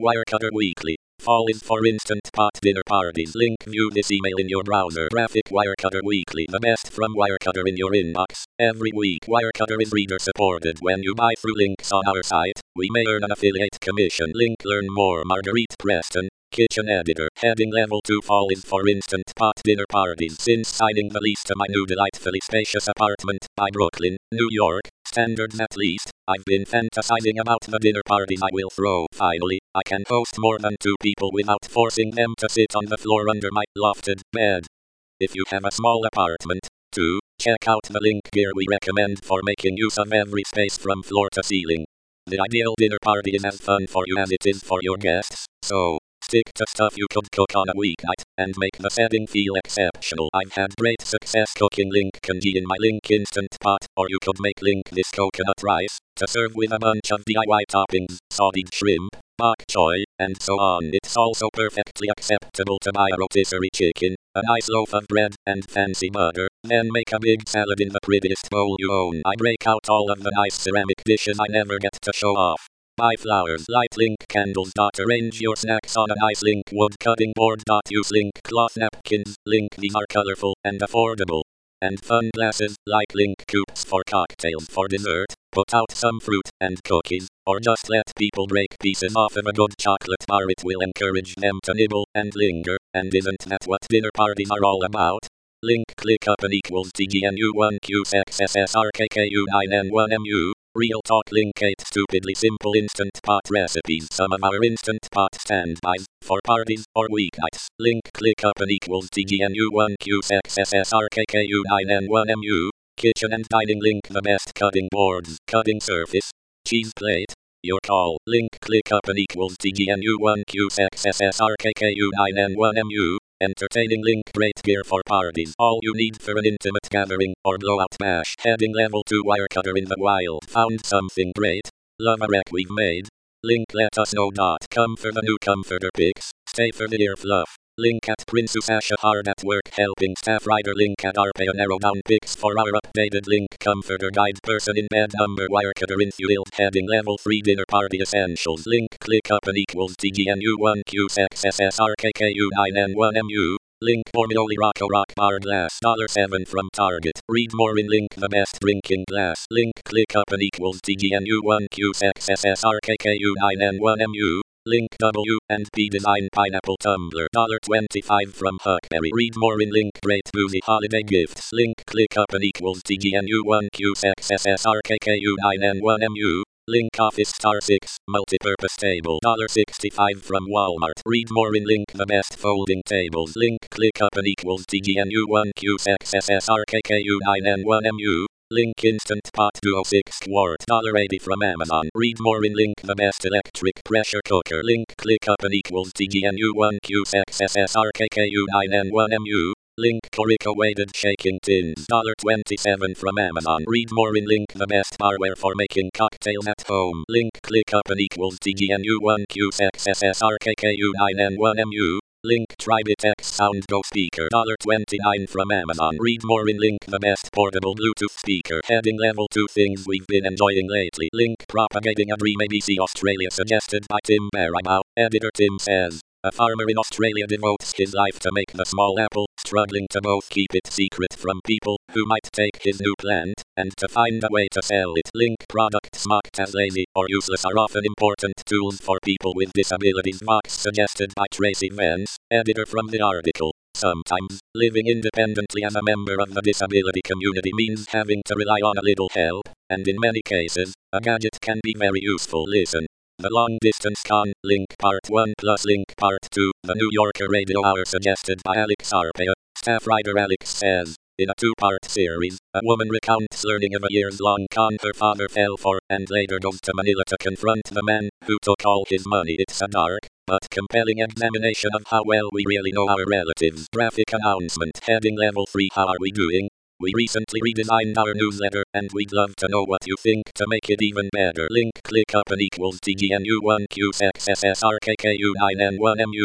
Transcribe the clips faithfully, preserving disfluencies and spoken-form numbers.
Wirecutter Weekly. Fall is for instant pot dinner parties. Link view this email in your browser. Graphic Wirecutter Weekly. The best from Wirecutter in your inbox. Every week Wirecutter is reader supported. When you buy through links on our site, we may earn an affiliate commission. Link learn more. Marguerite Preston, kitchen editor. Heading level two. Fall is for instant pot dinner parties. Since signing the lease to my new delightfully spacious apartment by Brooklyn, New York, standards at least, I've been fantasizing about the dinner parties I will throw. Finally, I can host more than two people without forcing them to sit on the floor under my lofted bed. If you have a small apartment, too, check out the link gear we recommend for making use of every space from floor to ceiling. The ideal dinner party is as fun for you as it is for your guests, so stick to stuff you could cook on a weeknight, and make the setting feel exceptional. I've had great success cooking Link congee in my Link Instant Pot, or you could make Link this coconut rice, to serve with a bunch of D I Y toppings, sauteed shrimp, bok choy, and so on. It's also perfectly acceptable to buy a rotisserie chicken, a nice loaf of bread, and fancy butter, then make a big salad in the prettiest bowl you own. I break out all of the nice ceramic dishes I never get to show off. Buy flowers, light Link candles. Arrange your snacks on a nice Link wood cutting board. Use Link cloth napkins. Link these are colorful and affordable. And fun glasses, like Link cubes for cocktails. For dessert, put out some fruit and cookies, or just let people break pieces off of a good chocolate bar. It will encourage them to nibble and linger, and isn't that what dinner parties are all about? Link click up and equals T G N U one Q X S S R K K U nine N one M U. Real talk. Link eight stupidly simple instant pot recipes. Some of our instant pot standbys for parties or weeknights. Link click up and equals T G N U one Q X S S R K K U nine N one M U. Kitchen and dining. Link the best cutting boards, cutting surface, cheese plate. Your call. Link click up and equals T G N U one Q X S S R K K U nine N one M U. Entertaining. Link great gear for parties. All you need for an intimate gathering or blowout bash. Heading level two Wirecutter in the wild. Found something great? Love a wreck we've made? Link let us know. Come for the new comforter picks. Stay for the ear fluff. Link at Princess Asha hard at work helping staff writer. Link at Arpeo narrow down picks for our updated Link comforter guide. Person in bed number Wirecutter Infield. Heading level three dinner party essentials. Link click up and equals T G N U one Q X S S R K K U nine N one M U. Link Bormioli Rocco Rock Bar Glass seven from Target. Read more in Link the best drinking glass. Link click up and equals T G N U one Q X S S R K K U nine N one M U. Link W and P Design Pineapple Tumbler twenty-five from Huckberry. Read more in Link Great Boozy Holiday Gifts. Link click up and equals T G N U one Q X S S R K K U nine N one M U. Link Office Star six Multipurpose Table sixty-five from Walmart. Read more in Link the best folding tables. Link click up and equals T G N U one Q X S S R K K U nine N one M U. Link Instant Pot Duo six quart eighty from Amazon. Read more in Link the best electric pressure cooker. Link click up and equals T G N U one Q X S S R K K U nine N one M U. Link Corico weighted shaking tins twenty-seven from Amazon. Read more in Link the best barware for making cocktails at home. Link click up and equals T G N U one Q X S S R K K U nine N one M U. Link Tribitex Sound Go Speaker twenty-nine from Amazon. Read more in Link the best portable Bluetooth speaker. Heading level two things we've been enjoying lately. Link Propagating a Dream A B C Australia suggested by Tim Barrymore. Editor Tim says, a farmer in Australia devotes his life to make the small apple, struggling to both keep it secret from people who might take his new plant, and to find a way to sell it. Link products marked as lazy or useless are often important tools for people with disabilities. Vox suggested by Tracy Vance, editor from the article. Sometimes, living independently as a member of the disability community means having to rely on a little help, and in many cases, a gadget can be very useful. Listen. The Long Distance Con, Link Part one plus Link Part two, the New Yorker Radio Hour suggested by Alex Arpeo. Staff writer Alex says, in a two-part series, a woman recounts learning of a years-long con her father fell for, and later goes to Manila to confront the man who took all his money. It's a dark, but compelling examination of how well we really know our relatives. Graphic announcement. Heading level three. How are we doing? We recently redesigned our newsletter, and we'd love to know what you think to make it even better. Link click up and equals T G N U one Q X S S R K K U nine N one M U.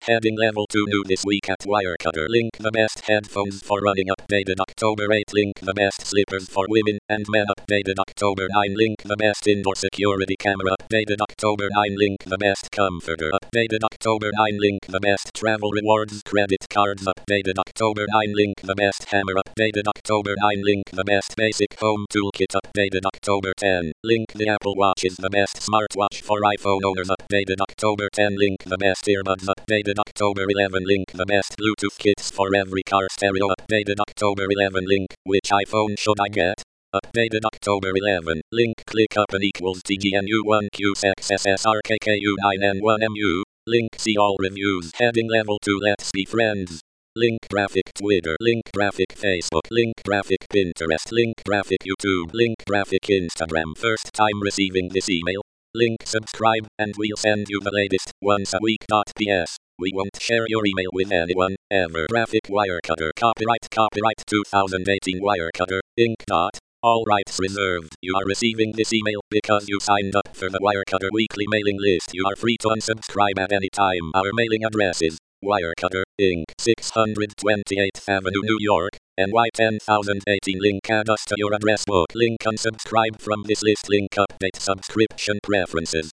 Heading level two new this week at Wirecutter. Link the best headphones for running updated October eighth. Link the best slippers for women and men updated October ninth. Link the best indoor security camera updated October ninth. Link the best comforter updated October ninth. Link the best travel rewards credit cards updated October ninth. Link the best hammer updated October ninth. Link the best basic home toolkit updated October tenth. Link the Apple Watch is the best smartwatch for iPhone owners updated October tenth. Link the best earbuds updated October eleventh. Link the best Bluetooth kits for every car stereo updated October eleventh. Link which iPhone should I get? Updated October eleventh. Link click up and equals T G N U one Q X S S R K K U nine N one M U. Link see all reviews. Heading level two let's be friends. Link graphic Twitter. Link graphic Facebook. Link graphic Pinterest. Link graphic YouTube. Link graphic Instagram. First time receiving this email? Link subscribe and we'll send you the latest once a week. P S. We won't share your email with anyone, ever. Graphic Wirecutter. Copyright Copyright twenty eighteen Wirecutter, Incorporated. All rights reserved. You are receiving this email because you signed up for the Wirecutter weekly mailing list. You are free to unsubscribe at any time. Our mailing address is Wirecutter, Incorporated. six twenty-eighth Avenue, New York, N Y ten thousand eighteen. Link add us to your address book. Link unsubscribe from this list. Link update subscription preferences.